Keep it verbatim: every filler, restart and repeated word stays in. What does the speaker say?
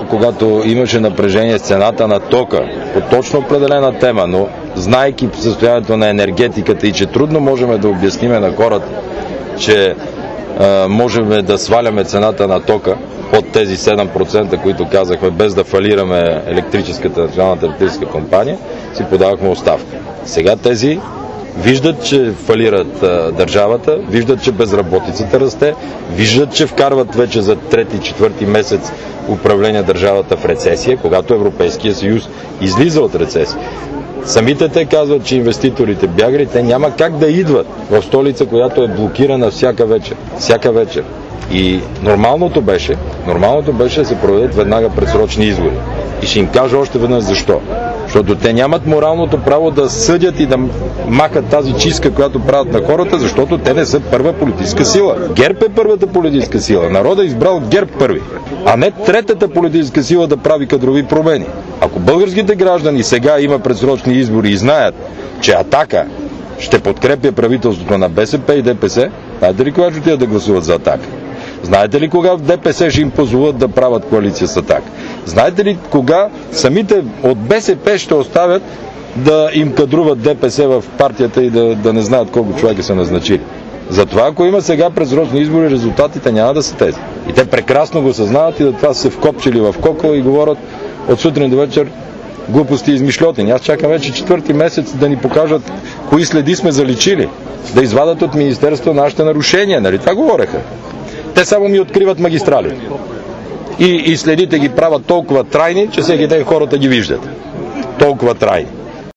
когато имаше напрежение с цената на тока по точно определена тема, но знайки състоянието на енергетиката и че трудно можем да обясниме на хората, че а, можем да сваляме цената на тока от тези седем процента, които казахме, без да фалираме електрическата, националната електрическа компания, си подавахме оставка. Сега тези виждат, че фалират а, държавата, виждат, че безработицата расте, виждат, че вкарват вече за трети, четвърти месец управление държавата в рецесия, когато Европейския съюз излиза от рецесия. Самите те казват, че инвеститорите бягали, те няма как да идват в столица, която е блокирана всяка вечер. Всяка вечер. И нормалното беше, нормалното беше да се проведат веднага предсрочни избори. И ще им кажа още веднъж защо. Защото те нямат моралното право да съдят и да махат тази чистка, която правят на хората, защото те не са първа политическа сила. ГЕРБ е първата политическа сила. Народът е избрал ГЕРБ първи, а не третата политическа сила да прави кадрови промени. Ако българските граждани сега има предсрочни избори и знаят, че Атака ще подкрепя правителството на БСП и ДПС, знаете ли кога ще отидат да гласуват за Атака? Знаете ли кога в ДПС ще им позволят да правят коалиция с Атака? Знаете ли кога самите от БСП ще оставят да им кадруват ДПС в партията и да, да не знаят колко човека са назначили? Затова, ако има сега предсрочни избори, резултатите няма да са тези. И те прекрасно го съзнават и да това са се вкопчили в кокъл и говорят от сутрин до вечер глупости и измишлотини. Аз чакам вече четвърти месец да ни покажат кои следи сме заличили, да извадат от министерство нашите нарушения. Нали това говореха? Те само ми откриват магистралите. И, и следите ги правят толкова трайни, че всеки ден хората ги виждат. Толкова трайни.